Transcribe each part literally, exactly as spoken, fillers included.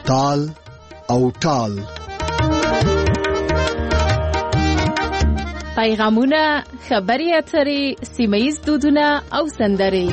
تال او ټال. پیغامونه، خبري اترې، سیمه ییز دودونه او سندرې.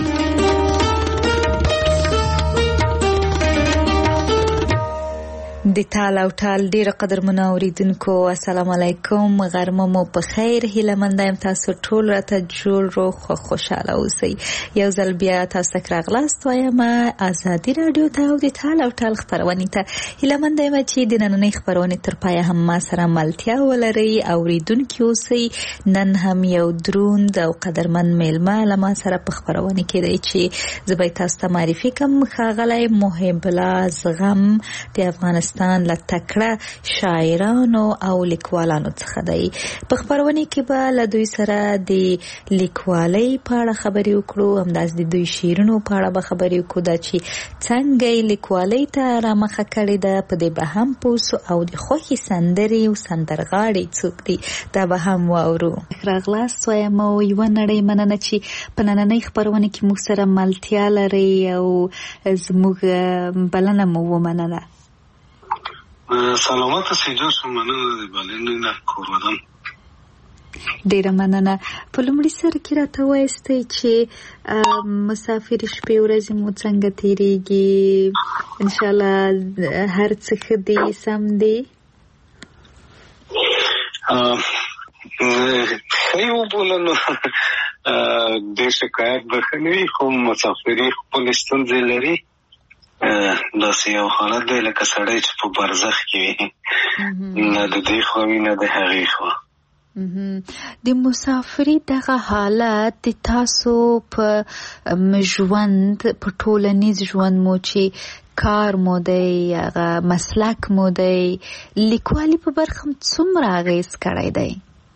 د تال او ټال ډیر قدرمن اوریدونکو، السلام علیکم، غرمه مو په خیر. هیله مند یم تاسو ټول راته جوړ روغ خو خوشاله اوسئ. یو ځل بیا تاسو ته راغلاست وایم ازادي رادیو ته او د تال او ټال خبرونه ته. هیله مند یم چې د نننۍ خبرونه تر پای هم ما سره ملتیا ولرئ. اوریدونکو اوسئ. نن هم یو دروند او قدرمن میلمه لما سره په خبرونه کې دی چې زه به تاسو ته معرفي کوم. ښاغلی محب الله زغم د افغانستان له تکړه شاعرانو او لیکوالانو څخه دی. په خبرونه کې به له دوی سره د لیکوالۍ په اړه خبرې وکړو، همداس د دوی شعرونو په اړه به خبرې وکړو، دا چې څنګه لیکوالۍ ته رامخه کړې ده، په دې به هم پوسو او د خوښي سندرې او سندرغاړي څوک دي دا به هم واورو. راغلاست وایم او یوه نړۍ مننه چې په نننۍ خبرونه کې موږ سره ملتیا لرئ او زموږ بلنه مو ومنله. سلامت سیجا شو، مننه د بلنې نه کورودم. ډیره مننه. په لومړي سر کې راته وایستئ چې مسافر شپې ورځې مو څنګه تیریږي؟ انشاءالله هر څه ښه دي، سم دي؟ ښه یې وبولنو، ډېر شکایت به ښه نه وي، خو مسافري خپلې ستونزې لري. داسې یو حالت دی لکه سړی چې په برزخ کې وي، نه د دې خوا وي نه د هغې خوا. د مسافري دغه حالت د تاسو په ژوند، په ټولنیز ژوند مو چې کار مو دی، هغه مسلک مو دی، لیکوالي په برخه هم څومره اغېز کړی دی؟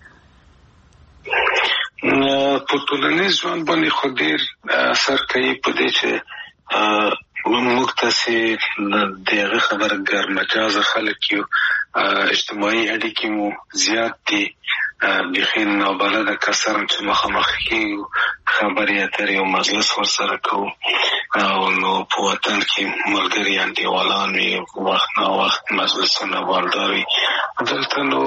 په ټولنیز ژوند باندې خو ډېر اثر کوي په دې چې موږ تاسې د هغه خبره ګرمجازه خلک یو، اجتماعي اړیکې مو زیات دي، بیخي نابلده کسان چې مخامخ کېږو، خبرې اترې او مجلس ورسره کوو، او نو په وطن کې ملګري انډیوالان وي، وخت نا وخت مجلسونه والدار وي. دلته نو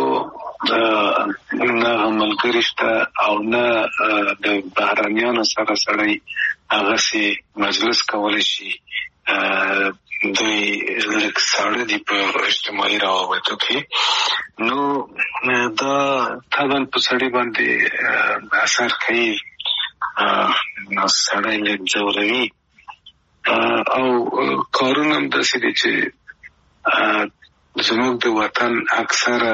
نه ملګري شته او نه د بهرنیانو سره سړی هغسې مجلس کولی شي. دوی لږ ساړه دي په اجتماعي روابطو کې، نو دا طبعا په سړي باندې اثر کوي، نو سړی لږ ځوروي. او کارونه هم داسې دي چې زموږ د وطن اکثره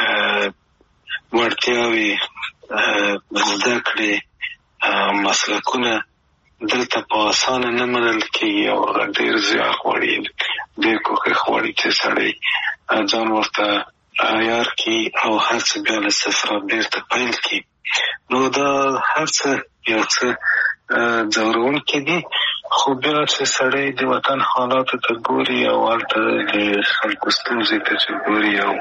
وړتیاوې، زده کړې، مسلکونه دلته په اسانه نه منل کېږي او هغه ډېر زیار غواړي، ډېر کوښښ غواړي چې سړی ځان ورته عیار کړي او هر څه بیا له صفره بېرته پیل کړي. نو دا هر څه یو څه ځوروونکي دي، خو بیا چې سړی د وطن حالاتو ته ګوري او هلته د خلکو ستونزې ته چې ګوري او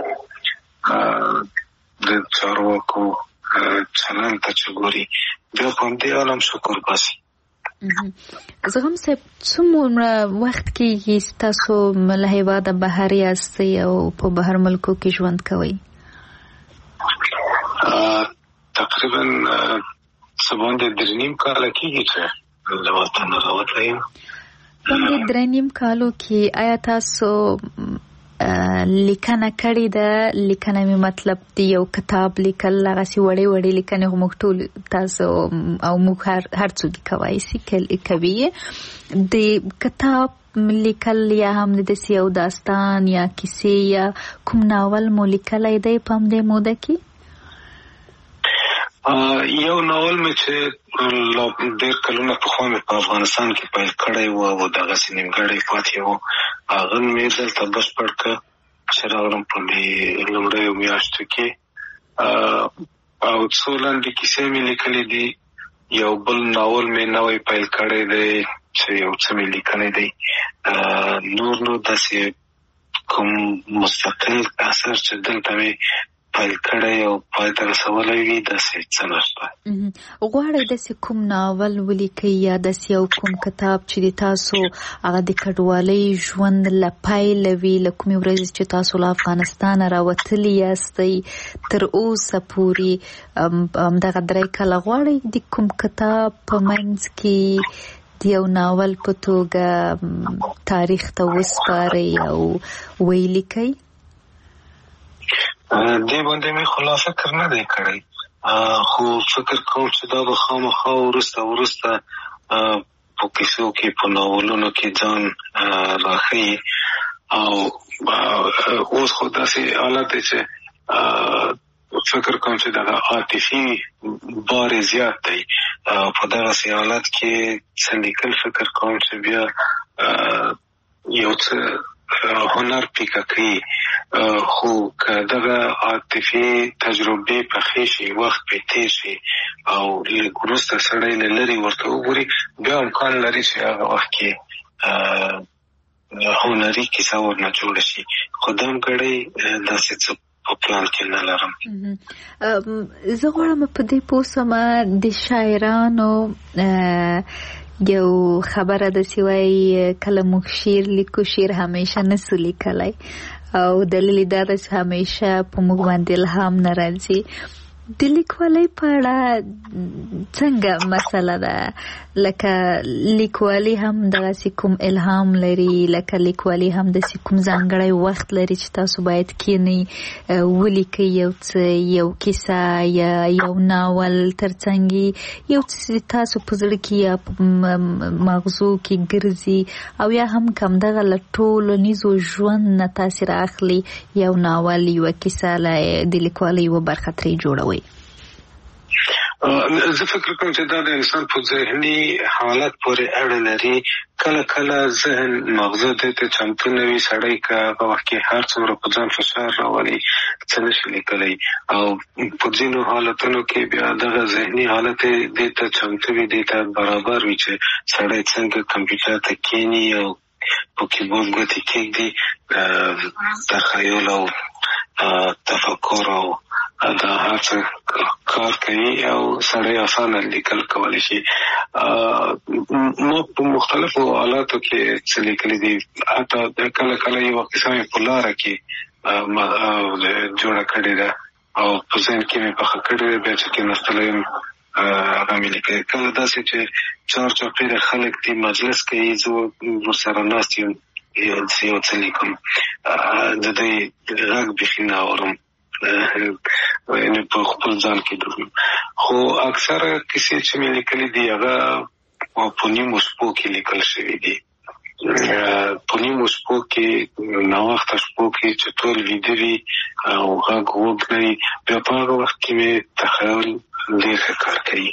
د چارواکو چلند ته چې ګوري، بیا په همدې عالم شکر باسي. زغم صاحب، څومره وخت کېږي تاسو له هېواده بهر یاستئ او په بهر ملکو کې ژوند کوئ؟ تقریبا څه باندې درې نیم کاله کېږي چې له وطنه راوتلی یم. باندې درې نیم کالو کې آیا تاسو لیکنه کړې ده؟ لیکنه مې مطلب دی یو کتاب لیکل، هغسې وړې وړې لیکنې خو موږ ټول تاسو او موږ هر هر څوک کوی سي کوي. د کتاب لیکل یا هم داسې یو داستان یا کیسې یا کوم ناول مو لیکلی دی په همدې موده کې؟ یو ناول مې چې ډېر کلونه پخوا مې په افغانستان کې پیل کړی و او دغسې نیمګړی پاتې و، هغه مې دلته بشپړ کړه چې راغلم په دې لومړیو میاشتو کې. او څو لنډې کیسې مې لیکلې دي، یو بل ناول مې نوی پیل کړی دی چې یو څه مې لیکلی دی. نور نو داسې کوم مستقل اثر چې دلته مې پیل کړی او پای ته رسولی وي داسې څه نشته. غواړئ داسې کوم ناول ولیکئ یا داسې یو کوم کتاب چې د تاسو هغه د کډوالۍ ژوند له پیله وي له کومې ورځې چې تاسو له افغانستانه راوتلي یاستئ تر اوسه پورې همدغه درې کاله غواړئ د کوم کتاب په منځ کې د یو ناول په توګه تاریخ ته وسپارئ او ولیکئ؟ دې باندې مې خو لا فکر نه دی کړی، خو فکر کوم چې دا به خامخا وروسته وروسته په کیسو کې په ناولونو کې ځان راښیي. او اوس خو داسې حالت دی چې فکر کوم چې دغه عاطفي بار زیات دی. په دغسې حالت کې څه لیکل فکر کوم چې بیا یو څه هنر پیکه کوي. خو که دغه عاطفي تجربې پخې شي، وخت پې تېر شي او لږ وروسته سړی له لرې ورته وګوري، بیا امکان لري چې هغه وخت کې هنري کیسه ورنه جوړه شي. خو ځانګړی داسې څه په پلان کې نه لرم. زه غواړم په دې پوه سم د شاعرانو یو خبره داسې وایي کله موږ شعر لیکو شعر همیشه نسو لیکلی او دلیل دا ده چې همیشه په موږ باندې الهام نه راځي. د لیکوالۍ په اړه څنګه مسله ده؟ لکه لیکوالي هم دغسې کوم الهام لري، لکه لیکوالي هم داسې کوم ځانګړی وخت لري چې تاسو باید کښېنئ ولیکئ یو څه، یو کیسه یا یو ناول، ترڅنګ یو څه چې تاسو په زړه کې یا په مغزو کې ګرځي او یا هم همدغه له ټولنیزو ژوند نه تاثیر اخلي، یو ناول یوه کیسه د لیکوالۍ یوه برخه ترې جوړوئ. زه فکر کوم چې دا د انسان په ذهني حالت پورې اړه لري. کله کله ذهن مغزه دې ته چمتو نه وي، سړی که هغه وخت کې هر څومره په ځان فشار راولي څه نشي لیکلی، او په ځینو حالتونو کې بیا دغه ذهني حالت دې ته چمتو وي، دې ته برابر وي چې سړی څنګه کمپیوټر ته کښېني او په کیبورډ ګوتې کېږدي، تخیل او تفکر او دا هر څه کار کوي او سړی اسانه لیکل کولی شي. ما په مختلفو حالاتو کې څه لیکلي دي، حتی کله کله یوه کیسه مې په لاره کې جوړه کړې ده او په ذهن کې مې پخه کړې ده، بیا چې کېناستلی یم هغه مې لیکلي. کله داسې چې چار چاپېره خلک دي مجلس کوي، زه ورسره ناست یم یو څه لیکم، د دوی غږ بیخي نه اورم، یعنې په خپل ځان کې ډوب یم. خو اکثره کیسې چې مې لیکلي دي هغه په نیمو شپو کې لیکل شوي دي. په نیمو شپو کې، ناوخته شپو کې چې ټول ویده وي او غږ وږ نه وي، بیا په هغه وخت کې مې تخیل ډېر ښه کار کوي.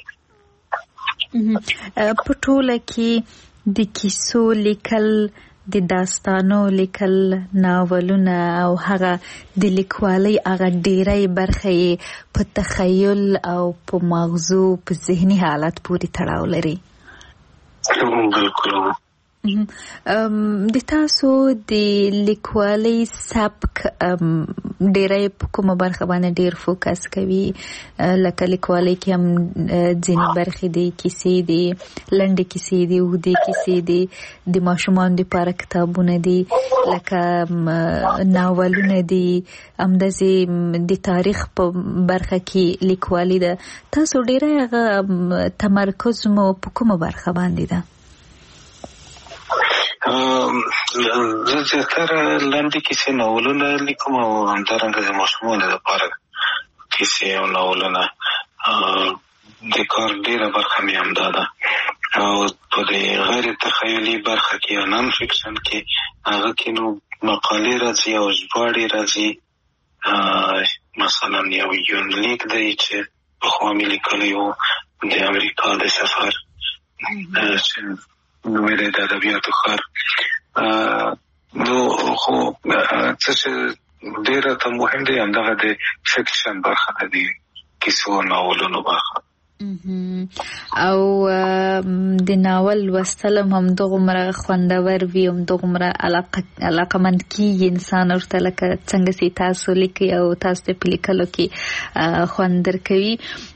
په ټوله کې د کیسو لیکل، د داستانو لیکل، ناولونه او هغه د لیکوالۍ هغه ډیری برخه یې په تخیل او په مغزو په ذهني حالت پورې تړاو لري. بالکل. د تاسو د لیکوالۍ سبک ډیری په کومه برخه باندې ډیر فوکس کوي؟ لکه لیکوالۍ کې هم ځینې برخې دي، کیسې دي، لنډې کیسې دي، اوږدې کیسې دي، د ماشومانو دپاره کتابونه دي، لکه ناولونه دي، همداسې د تاریخ په برخه کې لیکوالي ده. تاسو ډیری هغه تمرکز مو په کومه برخه باندې ده؟ زه زیاتره لنډې کیسې ناولونه لیکم او همدارنګه د ماشومانو لپاره کیسې او ناولونه. د کار ډېره برخه مې همدا ده. او په د غیر تخیلي برخه کې یا نان فکشن کې هغه کې نو مقالې راځي او ژباړې راځي. مثلا یو یونلیک دی چې پخوا مې لیکلی و د امریکا د سفر، چې نومې دی د ادبیاتو ښار. نو خو څه چې ډېره ته مهم دی همدغه د فکشن برخه ده، د کیسو او ناولونو برخه. او د ناول لوستل هم دغمره خوندور وي هم دغمره علاقه علاقمند کیږي انسان ورته لکه څنګه چې تاسو لیکي او تاسو په لیکلو کې خوند درکوي.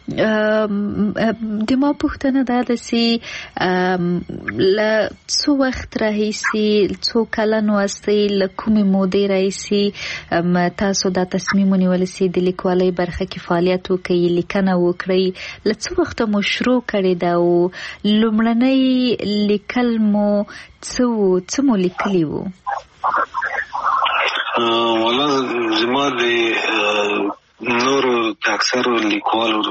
د ما پوښتنه دا ده چې له څو وخت راهیسې څو کلن واستئ له کومې مودې راهیسې تاسو دا تصمیم ونیول چې د لیکوالۍ برخه کې فعالیت وکړئ لیکنه وکړئ له څو وخته مو شروع کړې ده او لومړنی لیکل مو څه وو څه مو لیکلي وو؟ والله زما د نورو د اکثرو لیکوالو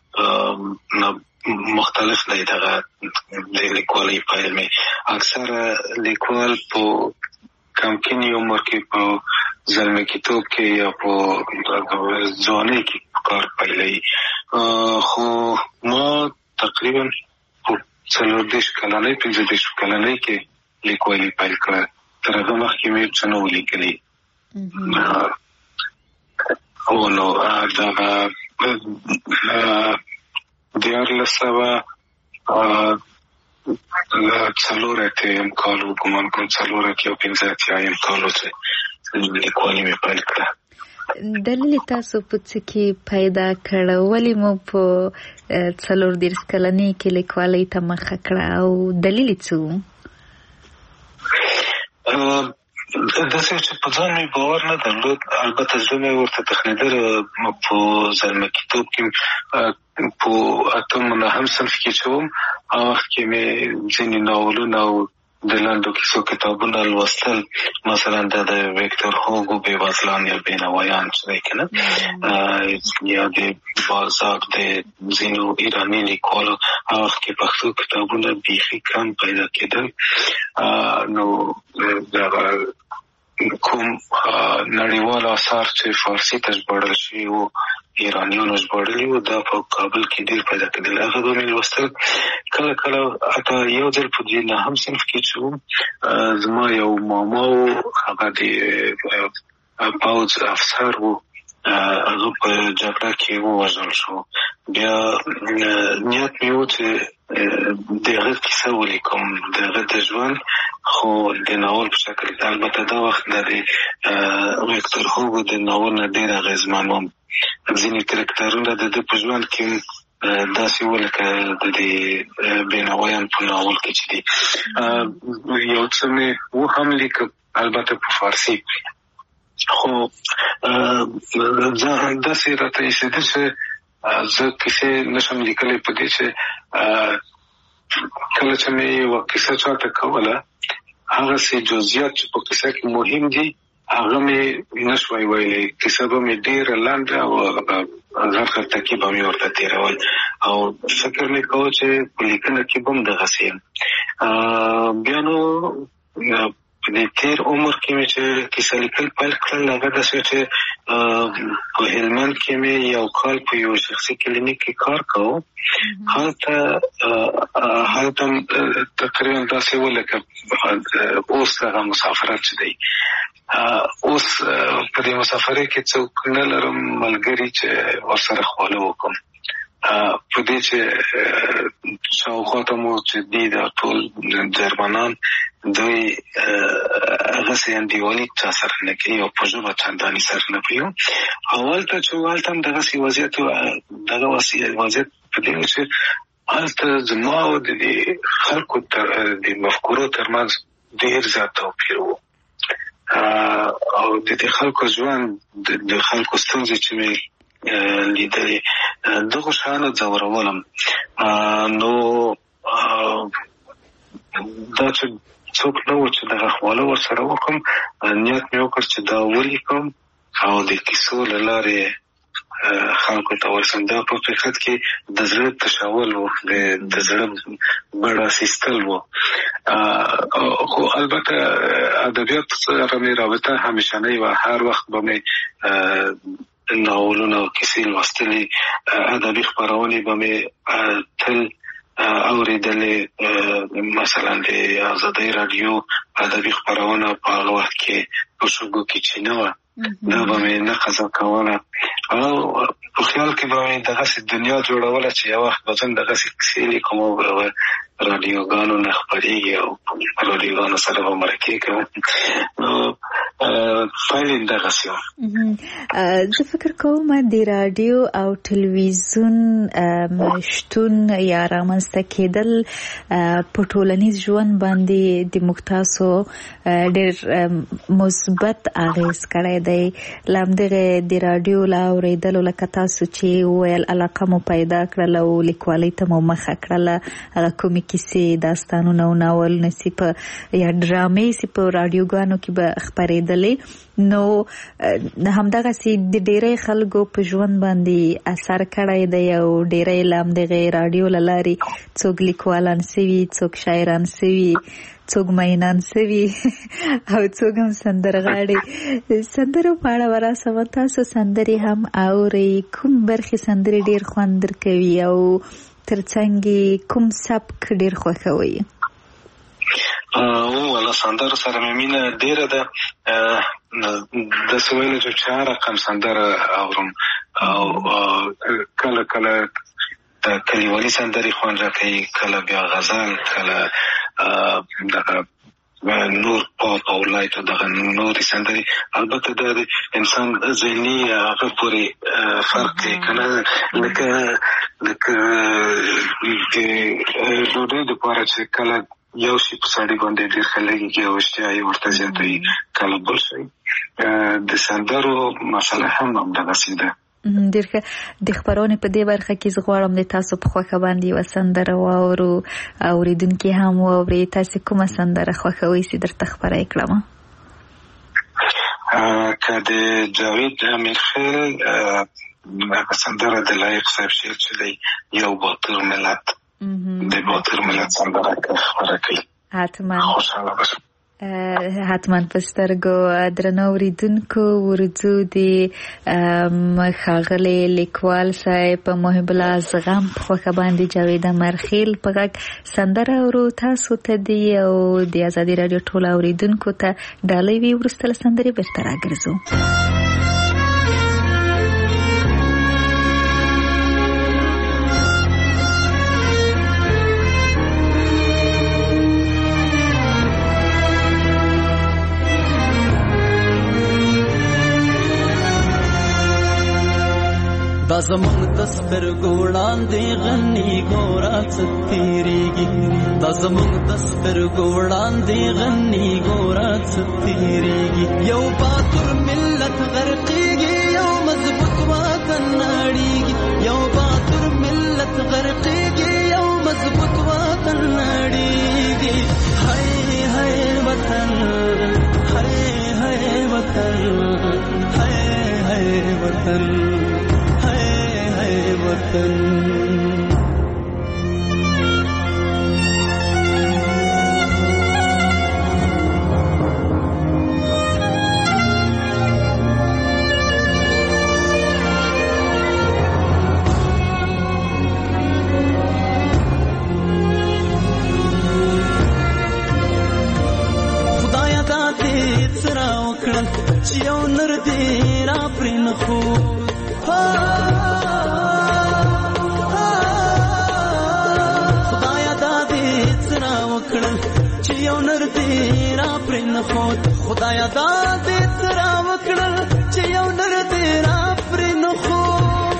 مختلف دی دغه د لیکوالۍ پیل مې اکثره لیکوال په کمکینی عمر کې په زلمی کتاب کې یا په ځوانۍ کې کار پیلوي، خو ما تقریبا په څلور دېرش کلنۍ پنځه دېرش کلنۍ کې لیکوالي پیل کړه. تر هغه مخکې مې څه نه وو لیکلي. او نو دغه دیارلس سوه څلور اتیایم کال و ګمان کوم څلور اتیا پنځه اتیایم کال و چې لیکوالي مې پیل کړه. دلیل تاسو په څه کې پیدا کړه؟ ولې مو په څلور دېرش کلنۍ کې لیکوالۍ ته مخه کړه او دلیل څه و؟ داسې چې په ځان مې باور نه درلود. البته زه مې ورته تخنېدل په زلمی کتاب کې په اتم نهم صنف کې چې وم هغه وخت کې مې ځینې ناولونه او د لنډو کیسو کتابونه لوستل، مثلا د ویکتور هوګو بېوزلان یا بېنوایان چې دی که نه، یا د بالزاک د ځینو ایراني لیکوالو هغه وخت کې پښتو کتابونه بیخي کم پیدا کېدل. نو دغه کوم نړیوال آثار چې فارسي ته ژباړل شوي وو ایرانیانو ژباړلي وو دا په کابل کې ډېر پیدا کېدل. هغه به مې لوستل. کله کله حتی یو ځل په نهم صنف کې چې وم زما یو ماما و هغه د پوځ افسر و، هغه په جګړه کې ووژل شو. بیا نیت مې و چې د هغه کیسه ولیکم د هغه د ژوند، خو د ناول په شکل. البته دا وخت د ویکتور هوګو د ناول نه ډېر اغېزمن وم. ځینې کرکټرونه د ده په ژوند کې داسې وو لکه د دې بېنوایان په ناول کې چې دي. یو څه مې و هم لیکه البته په فارسي، خو داسې راته ایسېده چې زه کیسې نشم لیکلی په دې چې کله چې مې یوه کیسه چاته کوله هغسې جزئیات چې په کیسه کې مهم دي هغه مې نشوی ویلی. کیسه به مې ډېره لنډه او غټ غټ ټکي به مې ورته تېرول او فکر مې کوه چې په لیکنه کې به هم دغسې یم. بیا نو په دې تېر عمر کې مې چې کیسه لیکل پیل کړل هغه داسې چې په هلمند کې مې یو کال په یو شخصي کلینیک کې کار کوو. هلته هلته تقریبا داسې و لکه اوس دغه مسافرت چې دی. اوس په دې مسافرۍ کې څوک نه لرم ملګري چې ورسره خواله وکړم. په دې چې شاوخوا ته مو چې دي دا ټول جرمنان دوی هغسې انډیوالي چا سره نه کوي او په ژبه چندانې سره نه پوهېږم. هلته چې و هلته هم دغسې وضعیت دغه وضعیت په دې و چې هلته زما او د دې خلکو د مفکورو تر منځ ډېر زیات توپیر و او د دې خلکو ژوند د خلکو ستونزې چې مې لیدلې دغو شیانو ځورولم. نو دا چې څوک نه و چې دغه خواله ورسره وکړم، نیت مې وکړ چې دا ولیکم او د کیسو له لارې خلکو ته ورسم. دا په حقیقت کې د زړه تشول و، د زړه بړه سیستل و. خو البته ادبیات سره مې رابطه همیشنۍ وه. هر وخت به مې ناولونه او کیسې لوستلې، ادبي خپرونې به مې تل اورېدلې. مثلا د ازادۍ راډیو ادبي خپرونه په هغه وخت کې په شګو کې چې نه وه دا به مې نه قضا کوله او په خیال کې به مې دغسې دنیا جوړوله چې یو وخت به زه دغسې کیسې لیکم او رادیوګانو نه خپرېږي او رادیوګانو سره به مرکې کوم نو پایله یې دغسې وه. زه فکر کوم د راډیو او ټلویزیون شتون یا رامنځته کېدل په ټولنیز ژوند باندې د موږ تاسو ډېر مثبت اغېز کړی دی. له همدغې د راډیو له اورېدلو لکه تاسو چې وویل علاقه مو پیدا کړله او لیکوالۍ ته مو مخه کړله، هغه کومې کیسې داستانونه او ناولونه چې په یا ډرامې چې په راډیوګانو کې به خپرېدلې نو همدغسې د ډېری خلکو په ژوند باندې اثر کړی دی او ډېری له همدغې راډیو له لارې څوک لیکوالان سوي، څوک شاعران سوي، څوک مینان سوي او څوک هم سندرغاړي. سندرو په اړه به راسم، تاسو سندرې هم اورئ؟ کوم برخې سندرې ډېر خوند درکوي او ترڅنګ کوم سبک ډېر خوښوئ؟ والا سندرو سره مې مینه ډېره ده. داسې ویلی چې هر رقم سندره اورم او کله کله د کلیوالي سندرې خوند راکوي، کله بیا غزل، کله دغه نور پاپ او لایټ او دغه نورې سندرې. البته دا د انسان ذهني هغه پورې فرق کوي که نه، لکه لکه د ډوډۍ دپاره چې کله یو شي په سړي باندې ډېر ښه لګېږي او اشتها یې ورته زیاته وي، کله بل شی. د سندرو مسله هم همدغسې ده. ډېر ښه. د خپرونې په دې برخه کې زه غواړم د تاسو په خوښه باندې یوه سندره واورو، اورېدونکي هم واوري. تاسې کومه سندره خوښوئ چې درته خپره یې کړم؟ که د جاوید امیرخیل هغه سندره د لایق صاحب شعر چې دی یو باتور ملت، د باتور ملت سندره خپره کوي، حتما خوشحاله بشم. حتما په سترګو. درنو اورېدونکو، ورځو د ښاغلي لیکوال صاحب محب الله زغم په خوښه باندې جاوید امیرخیل په غږ سندره اورو. تاسو ته دی او د ازادي راډیو ټولو اورېدونکو ته ډالۍ وي. وروسته له سندرې بېرته راګرځو. دا زمونږ د سترګو وړاندې غني ګوره څه تېرېږي، دا زمونږ د سترګو وړاندې غني ګوره څه تېرېږي. یو باتور ملت غرقېږي، یو مضبوط وطن نړېږي. یو باتور ملت غرقېږي، یو مضبوط وطن نړېږي. هی هی وطن، هی هی وطن، هی هی وطن، وطن. خدایا دا دې سره وکړل چې یو نر دې را پرې نه خو چې یو نر دې را پرې نه ښود. خدایا دا دې څه را وکړل چې یو نر دې را پرې نه ښود.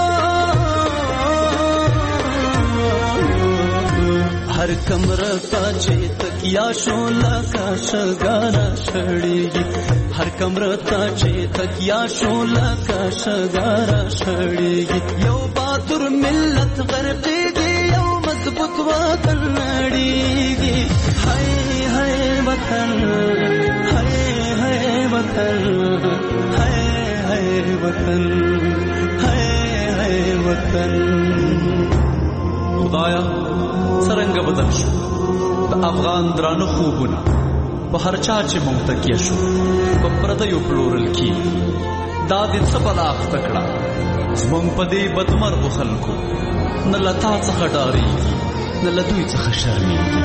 هر کمره ته چې تکیا شو لکه شګاره شړېږي، هر کمره ته چې تکیا شو لکه شګاره شړېږي. یو باتور ملت غرقېږي، یو مضبوط وطن نړېږي. هی هی وطن، هی هی وطن، هی هی وطن، هی هی وطن. خدایا څرنګه بدل شو د افغان درانه خوبونه، په هر چا چې مونږ تکیه شو په پردیو پلورل کېږي. دا دې څه بلا اخته کړه زمونږ په دې بدمرغو خلکو، نه له تا څخه ډارېږي، نه له دوی څخه شرمېږي.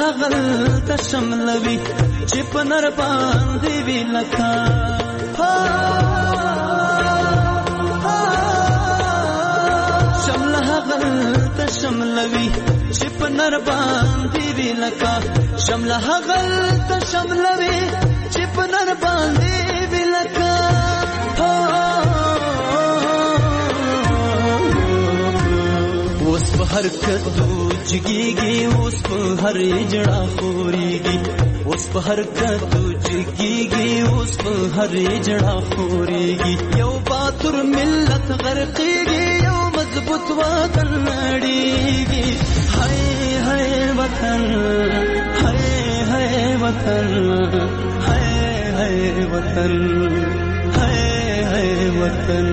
هغل تشملوي چې په نر باندې وی لکا شمله هغل تشملوي چې په نر باندې وی لکا شمله هغل تشملوي چې په نر باندې وی لکا اوس په هر کدو جګيږي اوس په هر جړه خوريږي اوس په هر کدو جګيږي اوس په هر جړه خوريږي یو باتور ملت غرقيږي یو مضبوط وطن نړيږي هاي هاي وطن هاي هاي وطن هاي هاي وطن هاي هاي وطن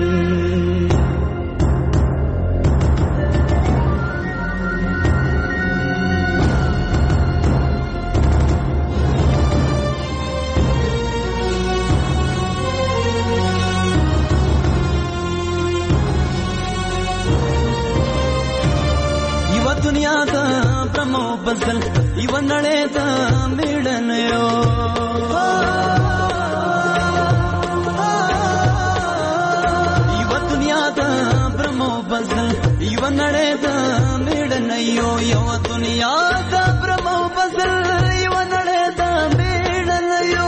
دنیا دا برمو بزل یو نړۍ دا میړن یو یو دنیا دا برمو بزل یو نړۍ دا میړن یو یو دنیا دا برمو بزل یو نړۍ دا میړن یو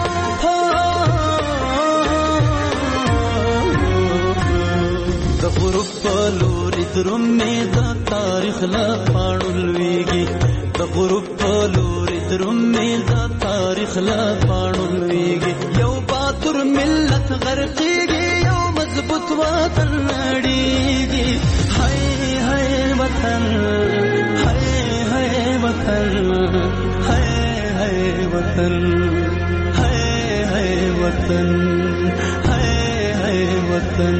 د غروب په لوري درومې د تاریخ لا پاړولېږي د غروب په لوري درومې د تاریخ لا پاړولېږي یو باتور ملت غرقېږي یو مضبوط وطن نړېږي هاي هاي وطن هاي هاي وطن هاي هاي وطن هاي هاي وطن هاي هاي وطن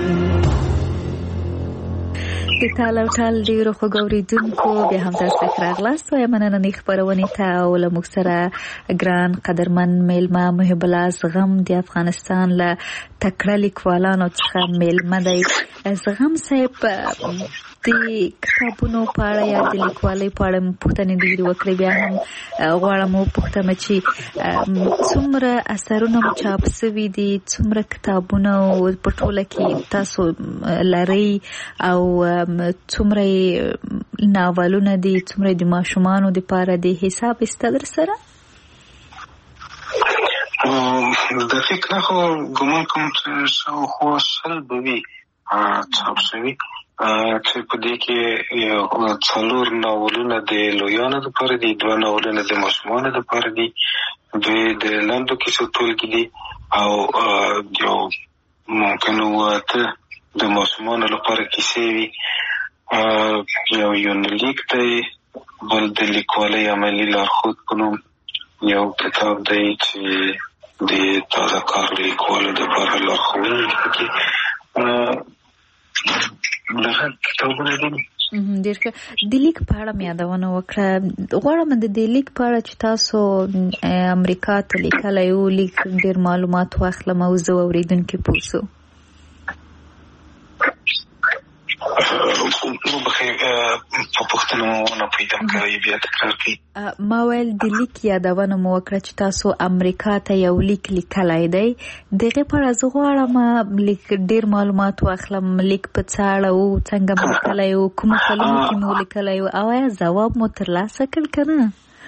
د تال او ټال ډیرو خوږو اوریدونکو بیا هم تاسو ته راغلاست وایم نننۍ خپرونې ته او له موږ سره ګران قدرمن میلمه محب الله زغم د افغانستان له تکړه لیکوالانو څخه میلمه دی. زغم صاحب د کتابونو په اړه یا د لیکوالۍ په اړه پوښتنې ډېرې وکړې، بیا هم غواړم وپوښتم چې څومره اثرونه مو چاپ سوي دي، څومره کتابونه په ټوله کې تاسو لرئ او څومره ناولونه دي، څومره د ماشومانو دپاره د حساب سته در سره؟ دقیق نه خو ګمان کوم چې شاوخوا شل به وي چاپ شوي، چې په دې کې یو څلور ناولونه د لویانو دپاره دي، دوه ناولونه د ماشومانو دپاره دي، دوی د لنډو کیسو ټولګې دي او یو ممکن اته د ماشومانو لپاره کیسې وي. یو یونلیک دی، بل د لیکوالۍ عملي لارښود په نوم یو کتاب دی چې د تازه کار لیکوالو دپاره لارښوونې پکې دغه کتابونه دي. ډېر ښه. د لیک په اړه مې یادونه وکړه، غواړم د دې لیک په اړه چې تاسو امریکا ته لیکلی و لیک ډېر معلومات واخلم او زه اورېدونکي پوه شو. په پوښتنه ونه پیدا کړی، بیا تکرار کړئ. ما ویل د لیک یادونه مو وکړه چې تاسو امریکا ته یو لیک لیکلی دی، دغې په اړه زه غواړم لیک ډېر معلومات واخلم. لیک په څه اړه و، څنګه مو لیکلی و، کومو کلونو کې مو لیکلی و، او آیا ځواب مو ترلاسه کړ که نه؟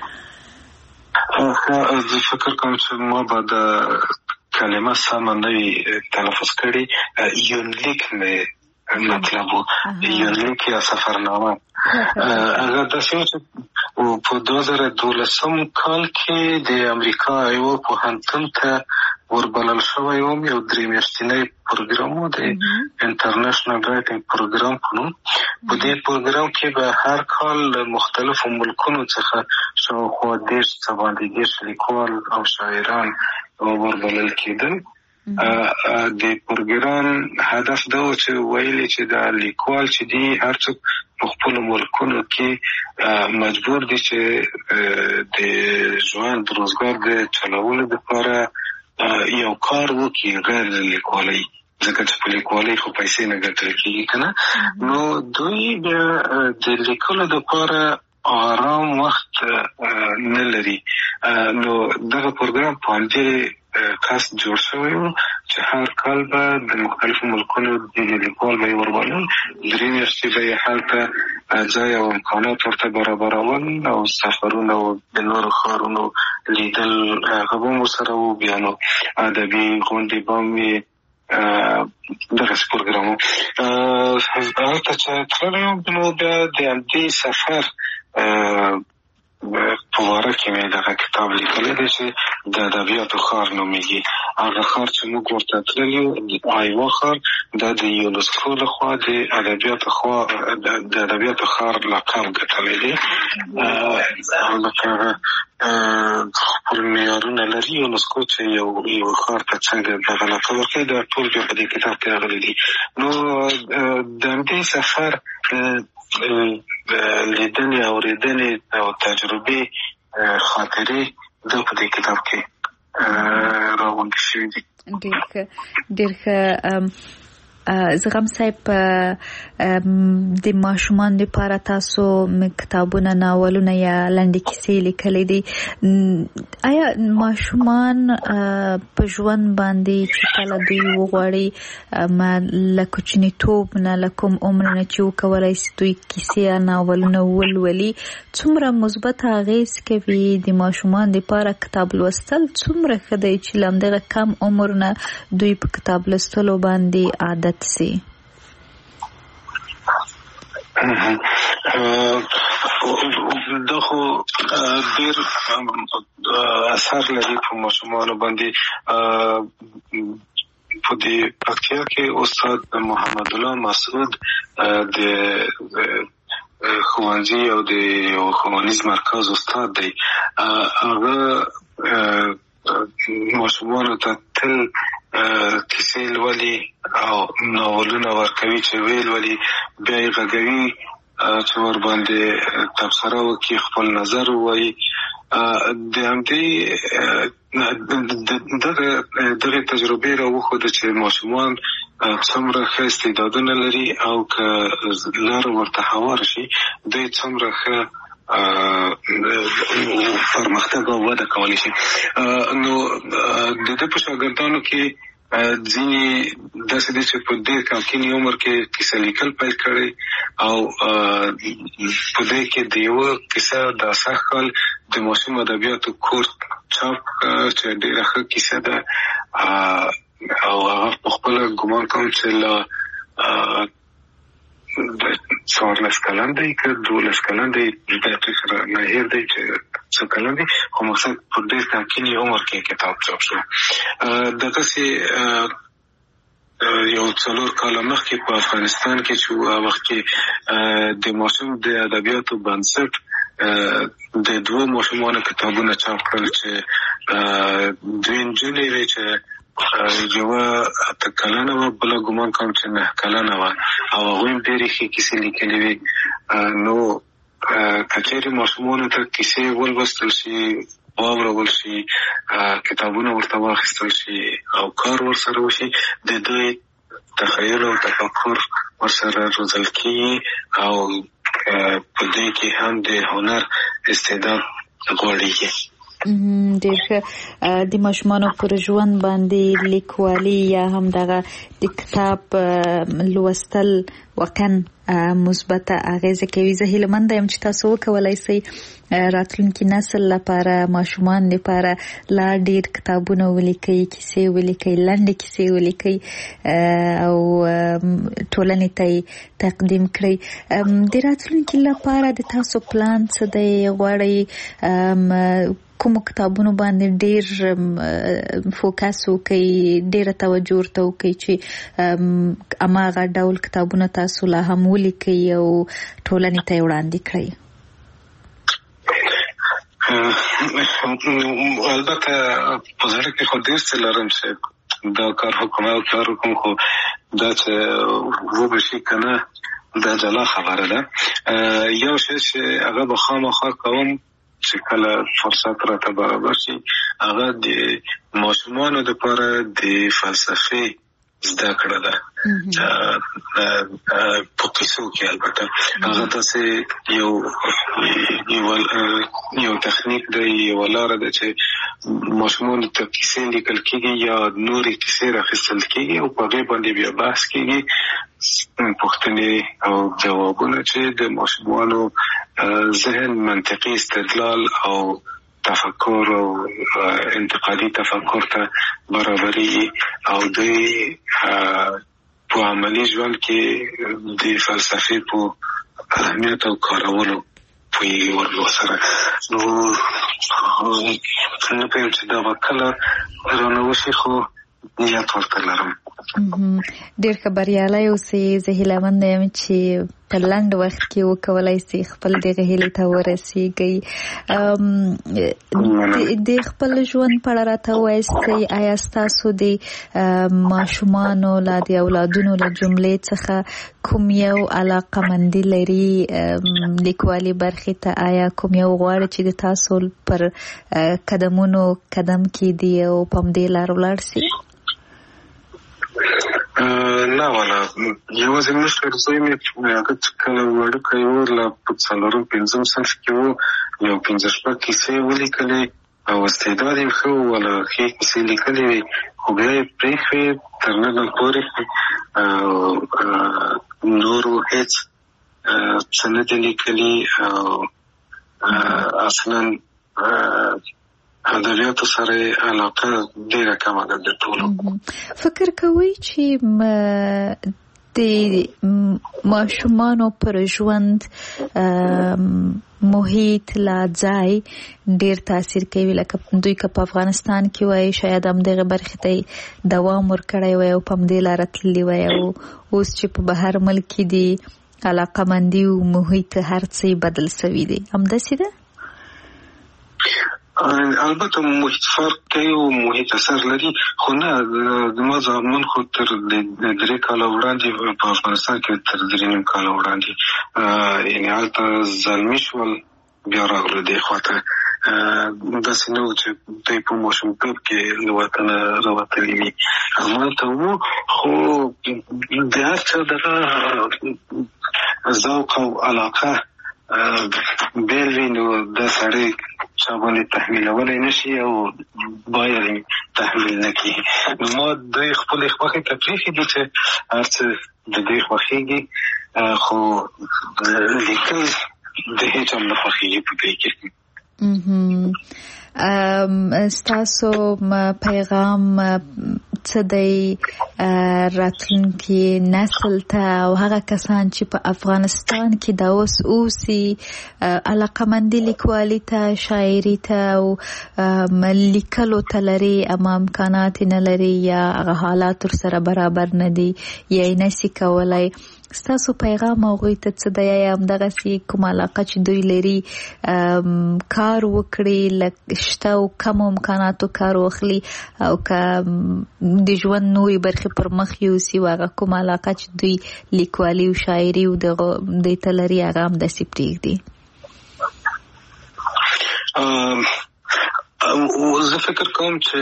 زه فکر کوم چې ما به د کلمه سمه نه وي تلفظ کړې. یونلیک مې مطلب و، یونلیک یا سفرنامه. هغه داسې و چې په دوه زره دولسم کال کې د امریکا یوه پوهنتون ته وربلل شوی وم، یو درې میاشتنی پروګرام و د انټرنیشنل رایټینګ پروګرام په نوم. په دې پروګرام کې به هر کال له مختلفو ملکونو څخه شاوخوا دېرش څه باندې دېرش لیکوال او شاعران وربلل کېدل. د پروګرام هدف دا و چې ویلي چې دا لیکوال چې دی هر څوک په خپلو ملکونو کې مجبور دي چې د ژوند روزګار د چلولو دپاره یو کار وکړي غیر د لیکوالۍ، ځکه چې په لیکوالۍ خو پیسې نه ګټل کېږي که نه. نو دوی بیا د لیکلو دپاره آرام وخت نه لري. نو دغه پروګرام په همدې کاس جوړ شوی و چې هر کال به د مختلفو ملکونو د لیکوال به یې وربلل، درې میاشتې به یې هلته ځای او امکانات ورته برابرول او سفرونه او د نورو ښارونو لیدل هغه به هم ورسره و. بیا نو ادبي غونډې به هم وي، دغسې پروګرام و. هلته چې تللی وم نو بیا د همدې سفر په باره کې مې دغه کتاب لیکلی دی چې د ادبیاتو ښار نومیږي. هغه ښار چې موږ ورته تللي یو آیوا ښار، دا د یونسکو لخوا د ادبیاتو د ادبیاتو ښار لقب ګټلی دی. البته هغه خپل معیارونه لري یونسکو چې یو یو ښار ته څنګه دغه لقب ورکوي، دا ټول بیا په دې کتاب کې راغلي دي. نو د همدې سفر لیدنې اورېدنې او تجربې خاطرې دا په دې کتاب کې راغونډې شوي دي. ډېر ښه ډېر ښه. زغم صاحب، د ماشومان لپاره تاسو کتابونه، ناولونه یا لنډې کیسې لیکلې دي. آیا ماشومان په ژوند باندې چې کله دوی وغواړي له کوچنیتوب نه له کوم عمر نه چې وکولی شي دوی کیسې یا ناولونه ولولي، څومره مثبت اغېز کوي د ماشومان لپاره کتاب لوستل؟ څومره ښه دی چې له همدغه کم عمر نه دوی په کتاب لوستلو باندې عادت سي؟ دا خو ډېر اثر لري په ماشومانو باندې. په دې پکتیا کې استاد محمد الله مسعود د ښوونځي او د یو ښوونیز مرکز استاد دی. هغه ماشومانو ته تل کیسې لولي او ناولونه ورکوي چې ویې لولي، بیا یې غږوي چې ورباندې تبصره وکړي، خپل نظر ووایي. د همدې دغې تجربې راوښوده چې ماشومان څومره ښه استعدادونه لري او که لاره ورته هواره شي دوی څومره ښه پرمختګ او وده کولی شي. نو د ده په شاګردانو کې ځینې داسې دي چې په ډېر کمکیني عمر کې کیسه لیکل پیل کړی او په دې کې د یوه کیسه د سږ کال د ماشوم ادبیاتو کور چاپ چې ډېره ښه کیسه ده او هغه په خپله ګمان کوم چې له څوارلس کلن دی که دولس کلن دی، دقیق نه هېر دی چې څو کلن دی، خو مقصد په ډېر کمکیني عمر کې کتاب چاپ شو. دغسې یو څلور کاله مخکې په افغانستان کې چې هغه وخت کې د ماشوم د ادبیاتو بنسټ د دوه ماشومانو کتابونه چاپ کړل چې دوی نجونې وې چې یوه اته کلنه وه، بله ګمان کوم چې نه کلنه وه او هغوی هم ډېرې ښې کیسې لیکلې وې. نو که چېرې ماشومانو ته کیسې ولوستل شي، واورول شي، کتابونه ورته واخیستل شي او کار ورسره وشي، د دوی تخیل او تفکر ورسره روزل کېږي او په دې کې هم د هنر استعداد غوړېږي. ډېر ښه. د ماشومانو پر ژوند باندې لیکوالي یا هم دغه د کتاب لوستل واقعا مثبته اغیزه کوي. زه هیله منده یم چې تاسو وکولای شئ راتلونکي نسل لپاره، ماشومان لپاره لا ډېر کتابونه ولیکئ، کیسې ولیکئ، لنډې کیسې ولیکئ او ټولنې ته یې تقدیم کړئ. د راتلونکي لپاره د تاسو پلان څه دی؟ غواړئ کومو کتابونو باندې ډېر فوکس وکړئ، ډېره توجه ورته وکړئ چې هماغه ډول کتابونه تاسو لا هم ولیکئ او ټولنې ته یې وړاندې کړئ؟ البته په زړه کې خو ډېر څه لرم چې دا کار وکړم او کار وکړم، خو دا چې وبه شي که نه دا جلا خبره ده. یو شی چې هغه به خامخا کوم چې کله فرصت راته برابر شي، هغه د ماشومانو دپاره د فلسفې زده کړه ده په کیسو کې. البته هغه داسې یو یو یو تخنیک دی، یو لاره ده چې ماشومان ته کیسې لیکل کېږي یا نورې کیسې راخیستل کېږي او په هغې باندې بیا بحث کېږي، پوښتنې او ځوابونه چې د ماشومانو ذهن منطقي استدلال او تفکر او انتقادي تفکر ته برابري او د په عملي ژوند کې د فلسفې په اهمیت او کارولو پوهېږي ورلو سره. نو نه پوهېږم چې دا به کله رانه وشي، خو نیت ورته لرم. ډېر ښه بریالی اوسئ. زه هیله منده یم چې په لنډ وخت کې وکولای شي خپل دغه هیلې ته ورسیږئ. د خپل ژوند په اړه راته ووایئ، آیا ستاسو د ماشومانو لا د اولادونو له جملې څخه کوم یو علاقه‌مندي لري لیکوالي برخې ته؟ آیا کوم یو غواړي چې د تاسو پر قدمونو قدم کېږدي او په همدې لار ولاړ شي؟ نه والا، یوازې مشر زوی مې هغه چې کله وړوکی و، لا په څلورم پنځم صنف کې و، یو پنځه شپږ کیسې ولیکلې او استعداد یې ښه و، والا ښې کیسې لیکلې وې، خو بیا یې پرېښوې تر ننه پورې نورو هېڅ څه نه دي لیکلي او اصلا ادبیاتو سره علاقه ډیره کمه ده د ټولو. فکر کوئ چې د ماشومانو پر ژوند محیط لا ځای ډیر تاثیر کوي؟ لکه دوی که په افغانستان کې وای شاید همدغه برخې ته دوام ورکړی وای او په همدې لاره تللي وای، او اوس چې په بهر ملک کې دي علاقه‌مندي او محیط هر څه بدل سوي دي، همداسې ده؟ البته محیط فرق کوي او محیط اثر لري، خو نه زما زامن خو تر درې کاله وړاندې په افغانستان کې تر درې نیم کاله وړاندې یعنې هلته زلمي شول، بیا راغلو دې خواته. داسې نه و چې دوی په ماشومتوب کې له وطنه راوتلي وي، همالته وو، خو د هر چا دغه ذوق او علاقه بیل وي، نو دا سړی چا باندې تحمیلولی نشي او باید تحمیل نه کړي. نو ما دوی خپلې خوښې ته پرېښي دي چې هر څه د دوی خوښېږي، خو لیکل د هېچا نه خوښېږي په دوی کې. ستاسو پیغام څه دی راتلونکي نسل ته او هغه کسان چې په افغانستان کې دا اوس اوسي، علاقه‌مندي لیکوالي ته، شاعري ته او لیکلو ته لري، اما امکانات نه لري یا هغه حالات ورسره برابر نه دي یا یې نشي کولی، ستاسو پیغام هغوی ته څه دی؟ یا همدغسې کوم علاقه چې دوی لري کار وکړي، شته او کمو امکاناتو کار واخلي، او که د ژوند نورې برخې پر مخ یوسي، او هغه کوم علاقه چې دوی لیکوالي او شاعري او دې ته لري هغه همداسې پرېږدي؟ زه فکر کوم چې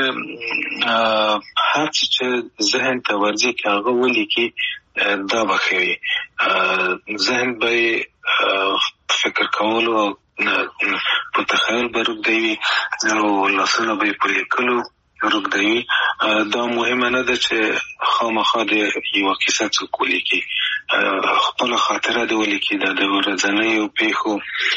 هر څه چې ذهن ته ورځي که هغه ولیکي دا به ښه وي. ذهن به یې فکر کولو او په تخیل به روږدوي او لاسونه به یې په لیکلو روږدوي. دا مهمه نه ده چې خامخا د یوه کیسه څوک ولیکي، خپله خاطره دې ولیکي، دا د ورځنیو پیښو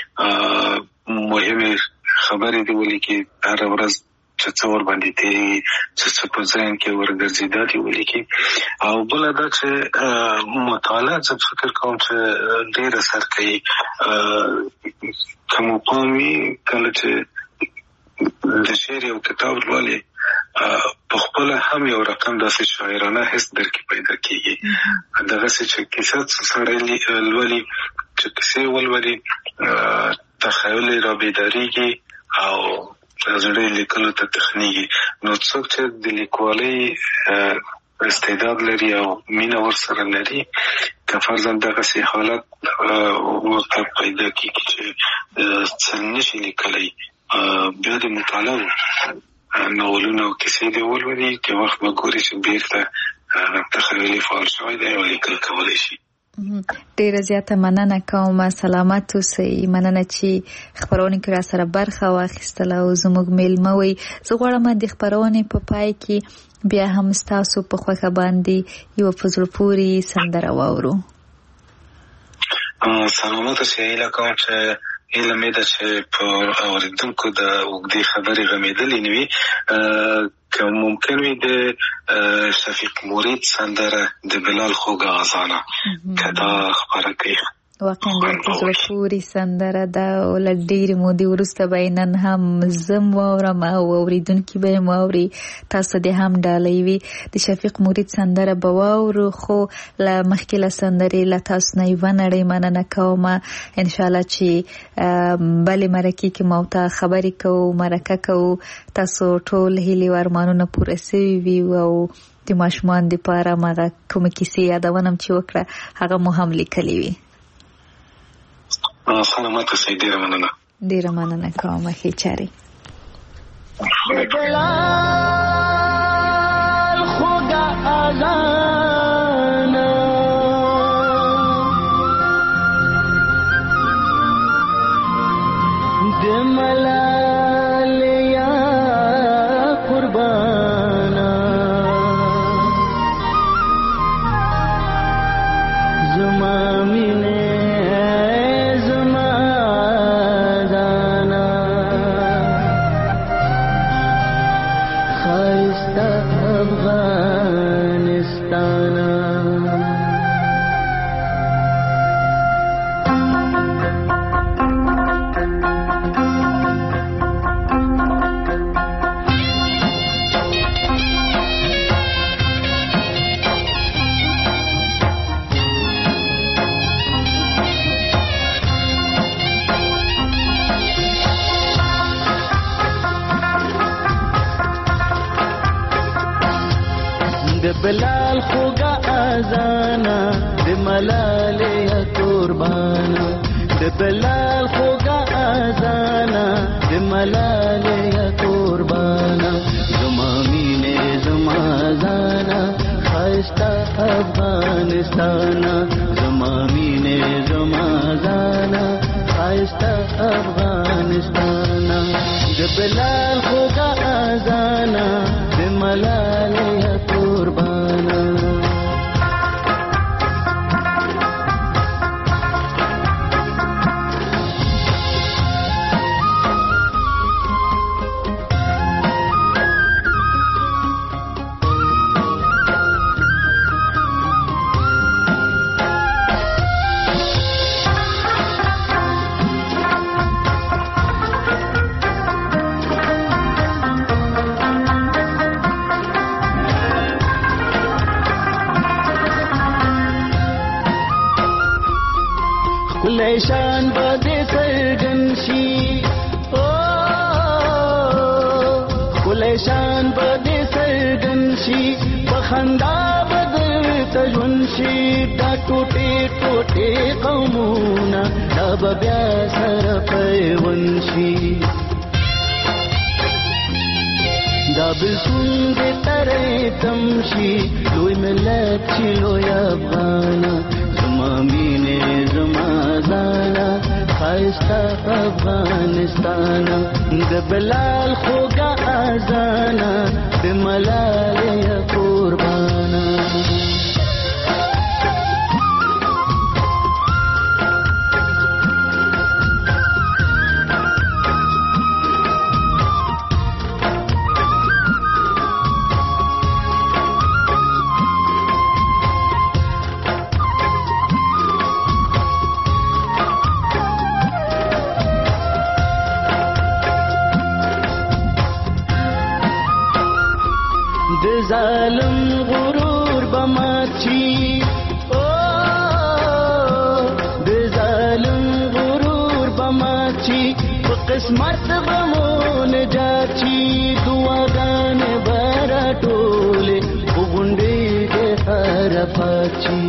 مهمې خبرې دې ولیکي، هره ورځ چې څه ورباندې تېرېږي، چې څه په ذهن کې ورګرځي دا دې ولیکي. او بله دا چې مطالعه زه فکر کوم چې ډېر اثر کوي. که مو پام وي کله چې د شعر یو کتاب لولې، په خپله هم یو رقم داسې شاعرانه حس درکې پیدا کېږي. دغسې چې کیسه سړی لولي، چې کیسې ولولي، تخیل یې رابیدارېږي او زړه لیکلو ته تخنیږي. نو څوک چې د لیکوالۍ استعداد لري او مینه ورسره لري، که فرضاً دغسې حالت ورته پیدا کېږي چې څه نشي لیکلی، بیا د مطالعه ناولونه او کیسې دې ولولي کې وخت به ګوري چې بیرته تخیلي فعال شوی دی او لیکل کولی شي. ډیره زیاته مننه کوم. سلامت اوسئ. مننه چې خبرونه کې را سره برخه واخیستله او زموږ میلمه وئ. زه غواړم د خبرونې په پای کې بیا هم ستاسو په خوښه باندې یو په زړه پورې سندره واورو. سلامت اوسئ. هیله کوم چې هیله مې ده چې په اورېدونکو د اوږدې خبرې غمېدلې نه وي. که ممکن وي د شفیق مرید سندره د بلال خوږه اذانه که دا خبره کوي. واقعا د زړه پورې سندره ده او له ډېرې مودې وروسته به نن هم زه م واورم او اورېدونکي به یې واوري. تاسو دې هم ډالۍ وي. د شفیق مرید سندره به واورو، خو له مخکې له سندرې له تاسو نه یوه نړۍ مننه کوم. انشاءالله چې بلې مرکې کې مو ته خبرې کوو، مرکه کوو، تاسو ټول هیلې او ارمانونه پوره سوي وي او د ماشومان دپاره هغه کومې کیسې یادونم چې وکړه هغه مو هم لیکلې وي. سلامت اوسئ. ډیره مننه. ډیره مننه کوم. ښې چارې. خوږه اذانه د ملال یا قربانا زما مینه بلال خوږه اذانه د ملال یا قربانا د بلال خوږه اذانه د ملال یا قربانا زما مینه زما زانا خسته افغانستان زما مینه زما زانا خسته افغانستان د بلال خوږه اذانه د ملال یا قربانا شان بده سرګن شي او کله شان بده سرګن شي بخندا بدل تجون شي دا ټوټه ټوټه قومونه دا بیا سره پیون شي دا بسون دې ترې تم شي لوی ملت شي لوی افغان زما مینه زما زانا خایسته افغانستان د بلال خوږه اذانه د ملال یا قربانا ظالم غرور بماچی او د ظالم غرور بماچی په قسمت بمون جاچی دعاګان برا ټوله وګونډې د هر پاچی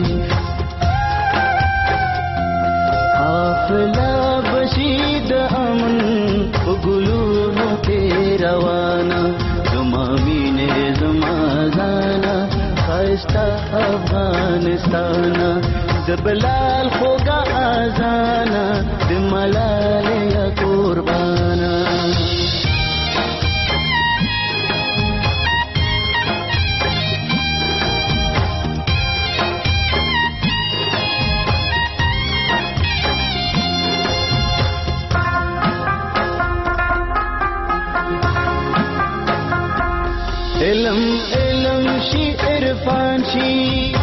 حافظه بشید امن وګلو نو روانه افغانستان زبلال خوگا آزانا د ملالیا قربانا علم علم شي عرفان شي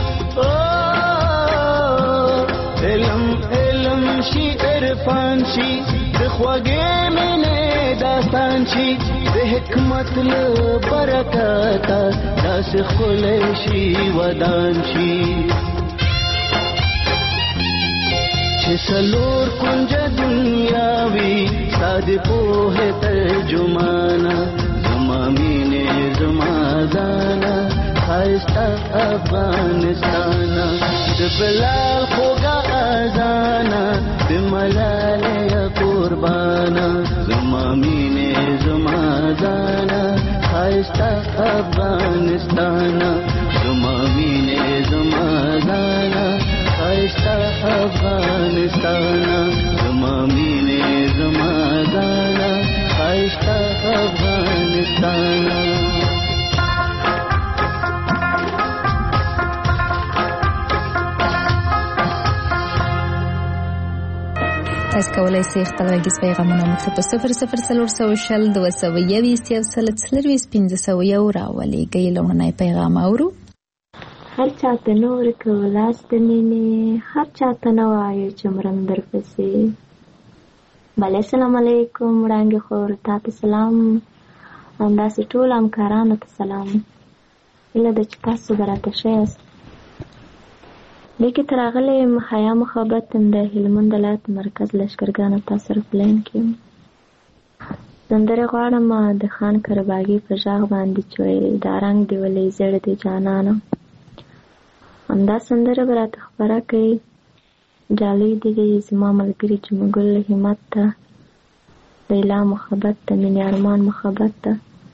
علم علم شي عرفان شي د خوږې مینې داستان شي د حکمت له برکته داسې ښکلی شي ودان شي چې څلور کونجه دنیا وي ستا د پوهې ترجمانه زما مینې زما ځانه ښایسته افغانستانه د بلال خوږه اذانه د ملالیا قربانه زما مینې زما ځانه ښایسته افغانستانه زما مینې زما ځانه ښایسته افغانستانه زما مینې زما ځانه ښایسته افغانستانه تاسو کولای شئ خپل غږیز پیغامونه موږ ته په صفر صفر څلور سوه شل دوه سوه یویشت یو سل څلرویشت پنځه سوه یو راولېږئ. لومړنی پیغام اورو. هر چاته نه ورکوه لاس د مینې، هر چاته نه وایو چې مرم درپسې. بله السلام علیکم وړانګې خور، تا ته سلام، همداسې ټولو همکارانو ته سلام. هیله ده چې تاسو به راته ښه یاست. دې کې ته راغلی یم حیا محبت یم د هلمند ولایت مرکز لښکرګانو تاثر پلین کې سندرې غواړم د خان کرباغي په غږ باندې چې وایي دا رنګ دې ولې زیړ دی جانانه. همدا سندره به راته خپره کوي. ډالۍ دې دی زما ملګري جمګل همت ته، لیلا محبت ته، مینې ارمان محبت ته،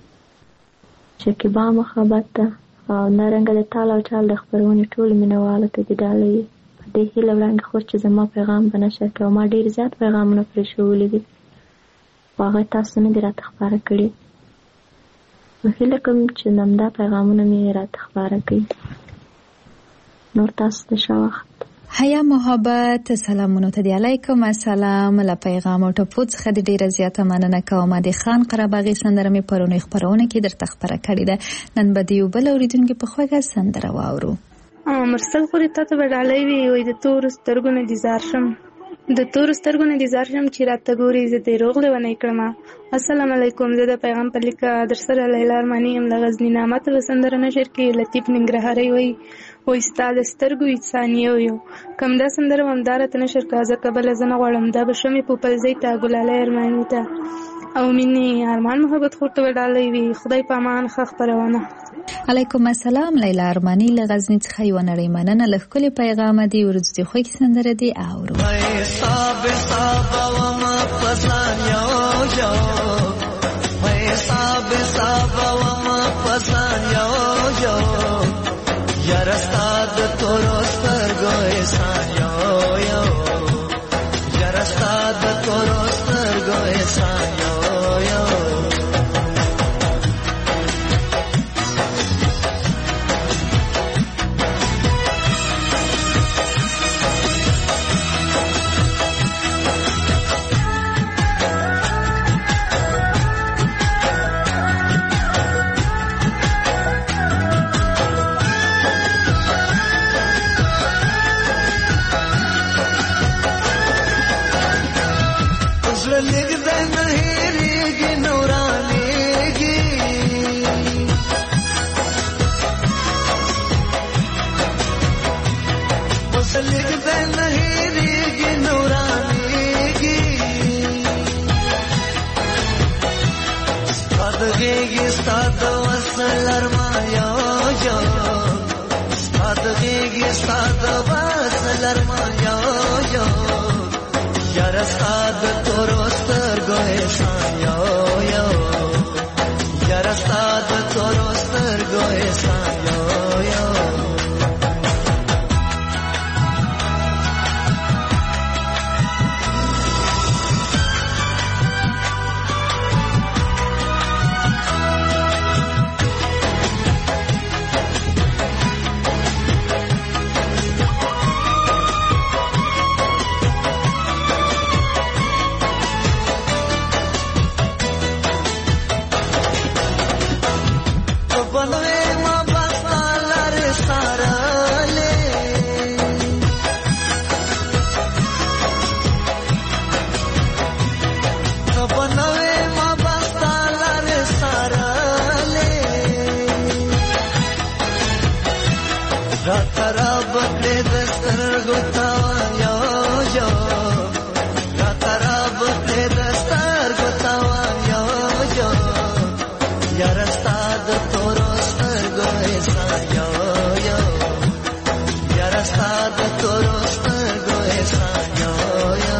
شکیبا محبت ته او نارنګه د تال او چال د خپرونې ټولو مینهوالو ته دې ډالۍ. په دې هیله وړاندې خور چې زما پیغام به نشر کړي او ما ډېر زیات پیغامونه پرې ښوولي دي خو هغه تاسو نه دي راته خپاره کړي. نو هیله کوم چې همدا پیغامونه مې راته خپاره کړي. نور تاسو ته ښه وخت. حیا محبت سلامونو ته دی. علیکم السلام. له پیغام او ټپو څخه د ډیره زیاته مننه کوم. د خان قرباغي سندره مې پرونی خبرونه کې درته خبره کړې ده. نن به دیو بل اوریدونکو په خوږه سندره واورو. مرسل خوري ته ته ډالۍ وي وي د تور سترګو نه دي زار شم، د تور سترګو نه دي زار شم چې راته ګوري زه دې روغ لیونی کړم. السلام علیکم. زه د پیغام په لیکه در سره لیلا ارماني یم له غزني نامه ته سندره نشر کې لطیف ننګرهاري وایي وایي ستا د سترګو ثانیه یو کم دا سندره همداره ته نشر کړه ځکه بله زه نه غواړم دا به شمې پوپلزۍ ته ګلالۍ ارماني ته او مینې ارمان محبت خور ته ډالۍ وي. خدای په امان ښه خپرونه. علیکم السلام. لیلا ارماني له غزني څخه یوه نړۍ مننه له ښکلي پیغامه دي. وروستي خوږې سندره دي اورو. یارستاد تورو سترګو احسان یو یو یارستاد تورو سترګو احسان یو یو سایو یو یار استاد تورست گوه سایو یو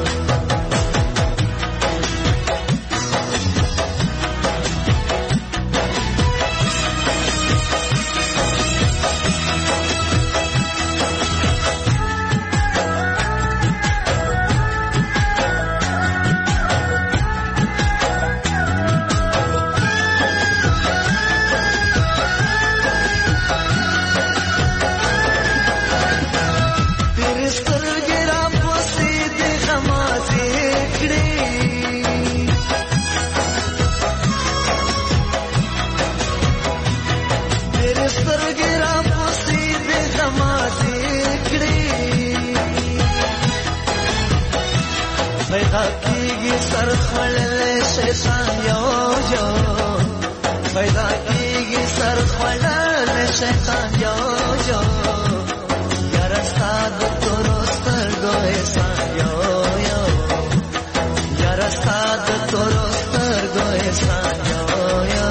Kigi sar khwalale shaitan yo yo Paida kigi sar khwalale shaitan yo yo Ya rasta do torostar goe san yo yo Ya rasta do torostar goe san yo yo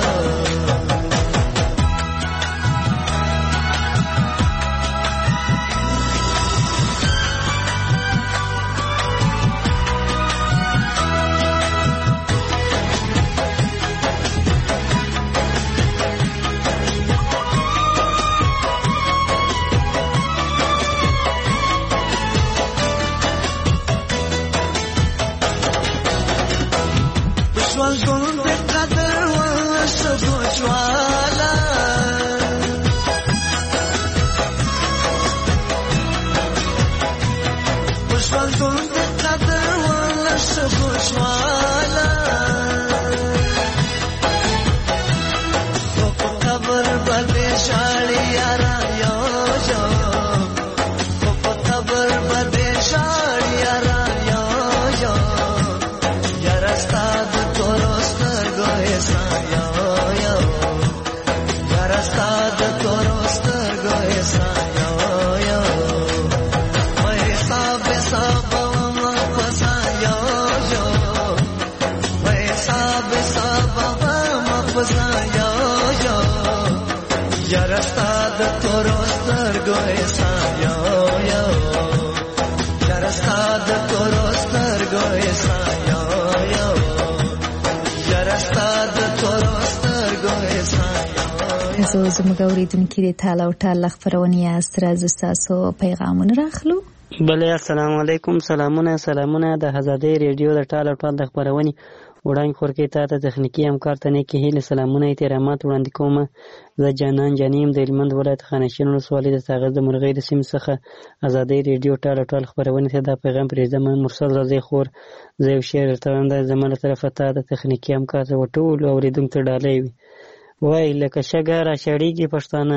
تاسو زموږ اوریدونکي د تاله او ټال خبرونه یاست راځه تاسو پیغامونه راخلو بله السلام علیکم سلامونه سلامونه د آزادۍ ریډیو د ټاله او ټال د خبرونې وړاندې خورکې تا ته تخنیکي همکار ته نیکې هیلې سلامونه احترامات وړاندې کوم زه جانان جانیم د هلمند ولایت خانشین ولسوالۍ د ساغر د مرغۍ د سیمې څخه آزادۍ ریډیو ټاله او ټال خبرونې ته دا پیغام پرېږدم مرسل راځئ خور زه یو شعر درته وایم دا زما له طرفه تا د تخنیکي همکار ته ټولو اورېدونکو ته ډالۍ وي وای لکه شګه راچړېږي پښتانه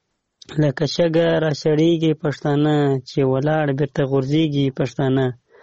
لکه شګه راچړېږي پښتانه چې ولاړ بېرته غورځېږي پښتانه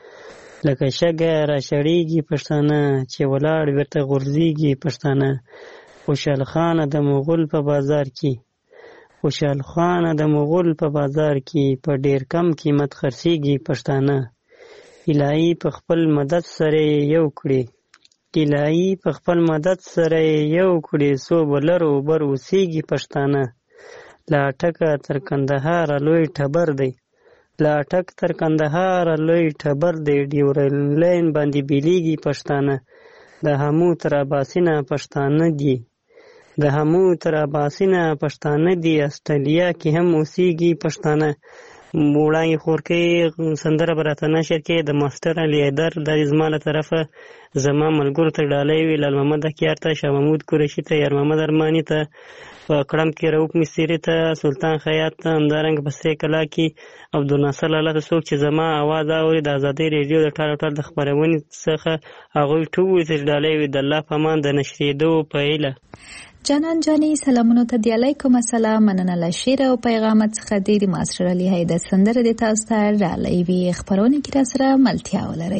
لکه شګه راچړېږي پښتانه چې ولاړ بېرته غورځېږي پښتانه خوشحال خان د مغول په بازار کې خوشحال خان د مغول په بازار کې په ډېر کم قیمت خرڅېږي پښتانه الهي په خپل مدد سره یو کړي الهي په خپل مدد سره یو کړي څو به لر و بر اوسېږي پښتانه له اټکه تر کندهاره لوی ټبر دی له اټک تر کندهاره لوی ټبر دی ډیورل لاین باندې بیلیږي پښتانه د همو تر اباسینه پښتانه دي د همو تر اباسینه پښتانه دي استرالیا کې هم اوسېږي پښتانه وړاندې خورکې سندره به راته نشر کې د ماسټر علي حیدر دا زما له طرفه زما ملګرو ته ډالۍ وي لال محمد اکیار ته شاه محمود قریشي ته یار محمد ارماني ته په کړم کې رؤف مصري ته سلطان خیاط ته همدارنګه په سې کلا کې عبدالناصر لاله ته څوک چې زما اواز اوري د ازادۍ ریډیو د ټال ټال د خبرونې څخه هغوی ټول ته ډالۍ وي د الله په امان د نشریدو په هیله جانان جانی سلامونو ته دی علیکم السلام مننه له شعر او پیغامات څخه د ماسټر علي حیدر سندره د تاسو ته ډالۍ وي خبرونه کې را سره ملتیا ولري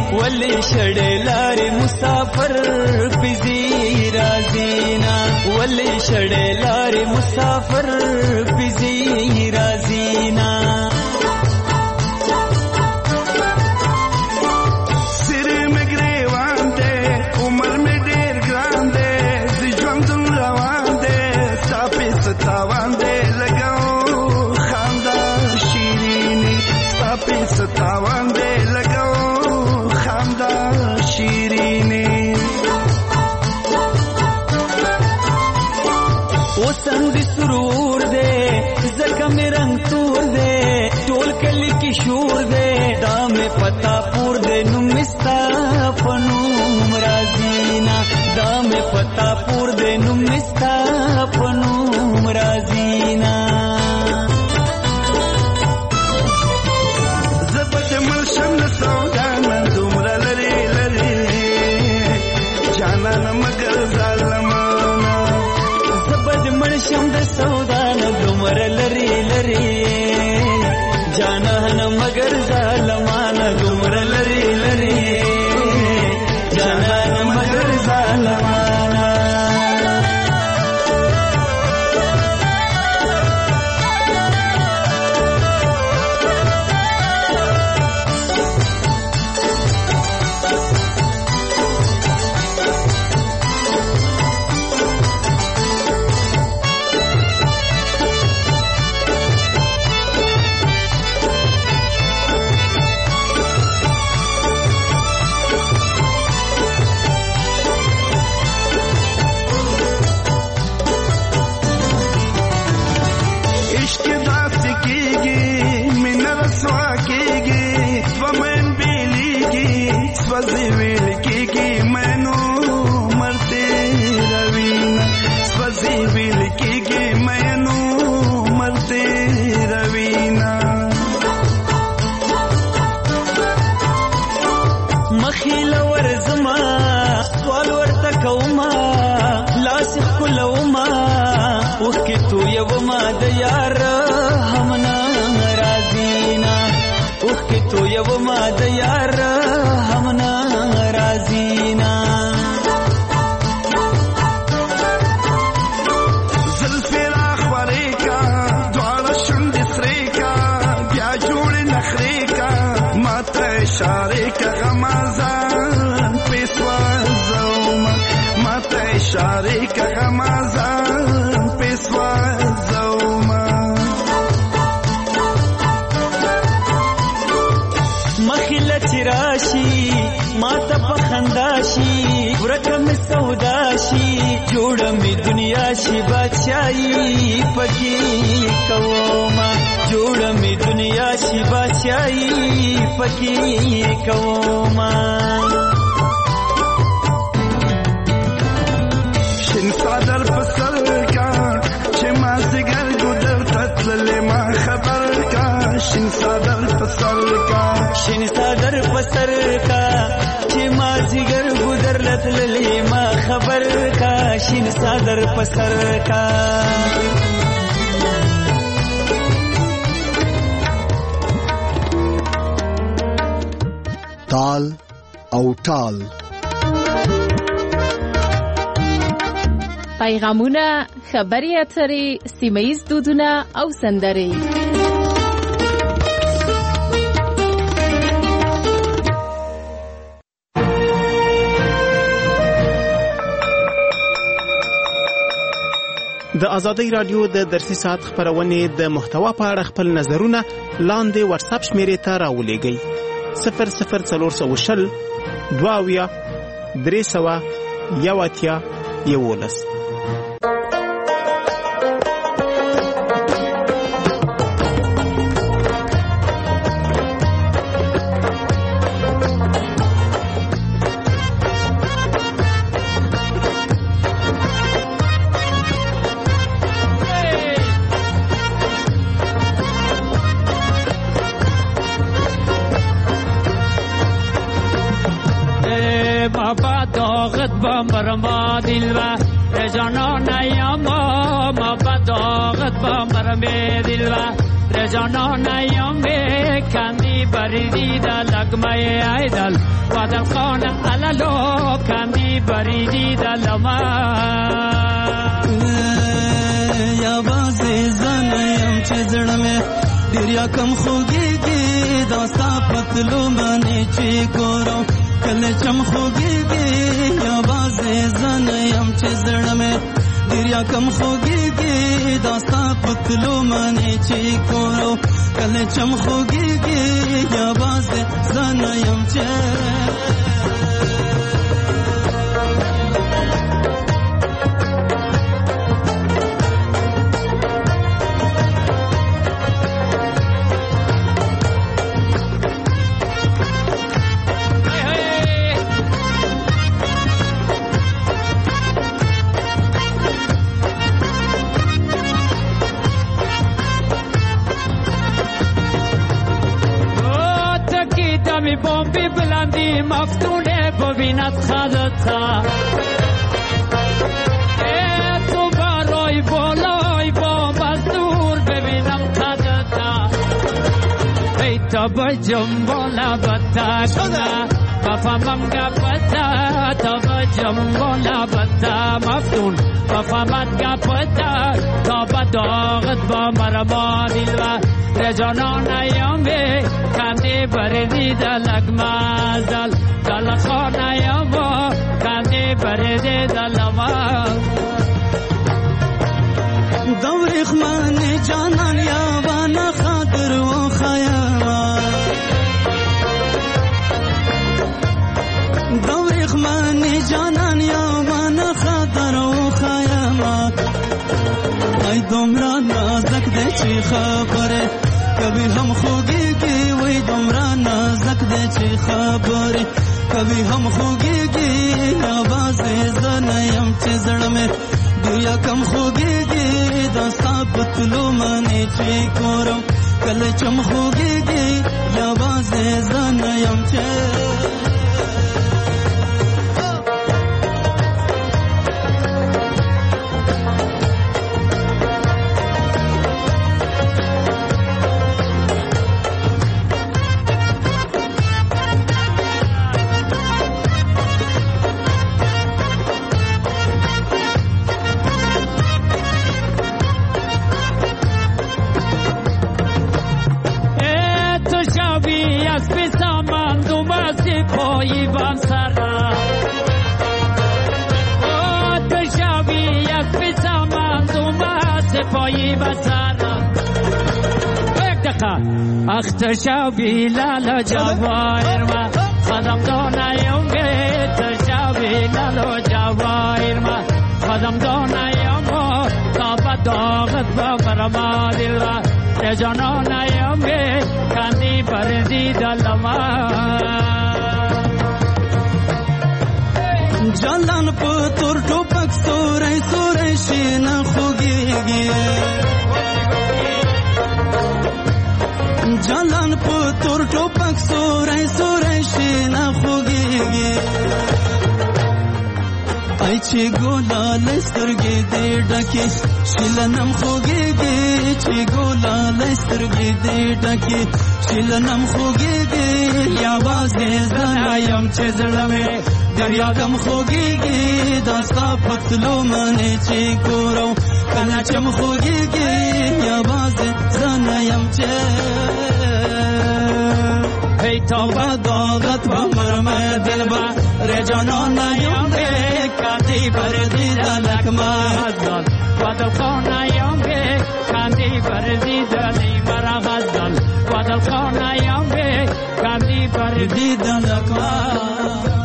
ولې شړې لارې مسافر پزی رازینا ولې شړې لارې مسافر پزی رازینا ستاوان دے لگاؤ خاندان شیرینی ساپی ستاوان دے لگاؤ خاندان شیرینی او سند سرور دے زکم رنگ تور دے ټول کلی کی شور دے دام پتا پور دے نمستا پنوم رازینا دام پتا پور دے نمستا پنوم رازینا زبد ملشم سودانا دومرا لری لری جانا مگر ظالمانا زبد ملشم سودانا دومرا لری لری جانا مگر ظالمانا دومرا لری لری جانا مگر ظالمانا تال او ټال پیغامونه، خبري اترې، سیمه‌ییز دودونه او سندرې. د ازادۍ رادیو د درسي ساعت خبرونه د محتوا په اړه خپل نظرونه لاندې واتساپ شمیرې ته راولېږئ. صفر صفر څلور سوه شل دوه اویا درې سوه یو اتیا یولس. مرما دلوا جانا نیاما ما بداغت با مرمه دلوا رجانان ایامه کندی بریدی در لگمه ایدل و در خانه عللو کندی بریدی در لما یا بازی زنیم چه زړمه ډیر یا کم خوږیږي دا ستا پتلو باندې چې ګورم کله چم خوږیږي یا بازی زنیم چه زړمه ډیر یا کم خوږیږي دا ستا پتلو باندې چې ګورم کله چم خوږیږي یا بازی زنیم چه می بومبی بلندی مفتونه ببیند خدتا ای تو برای بالای با مزدور ببینم خدتا ای تا بجم بالا بتا کنه بفهمم گپتا تا بجم بالا بتا مفتون بفهمت گپتا تا بداغت با مرما دیلوه رجانان ایامه کندی بریدی در لگمازل دل خانه ایامو کندی بریدی در لما دوریخ من جانان یابان خاطر و خیاما دوریخ من جانان یابان خاطر و خیاما ای دومرا نازک ده چی خبره کبھی ہم خوگیگی وی دومرا نازک ده چی خبره کبھی ہم خوگیگی آواز زنیم چی زڑمه دیا کم خوگیگی دستا پتلو منی چی کورم کل چم خوگیگی آواز زنیم چی پایی بان سرا او تشاوی از بسامان دوماز پایی بان سرا یک دقیقه اخ تشاوی لالا جوایر ما خدم دانایونگه تشاوی لالا جوایر ما خدم دانایونگه تا بداغت با برما دل را رجانانایونگه کندی بردی دلما جلان پتور ټوپک سورای سورای شین خوږیږي جلان پتور ټوپک سورای سورای شین خوږیږي ای چې ګولال سترګې دې ډکې شیلنم خوږیږي چې ګولال سترګې دې ډکې شیلنم خوږیږي یا بازې زنایم چې زړه مې دریا کم خوږیږي داستا پتلو منې چې ګورو کله چم خوږیږي یا بازې زنایم چې هی توبه داغت با مرمه دل با رجانان یم به کندی بردی دلک مزدل و دل خانه یم به کندی بردی دلی مرا غزدل و دل خانه یم به کندی بردی دلک مزدل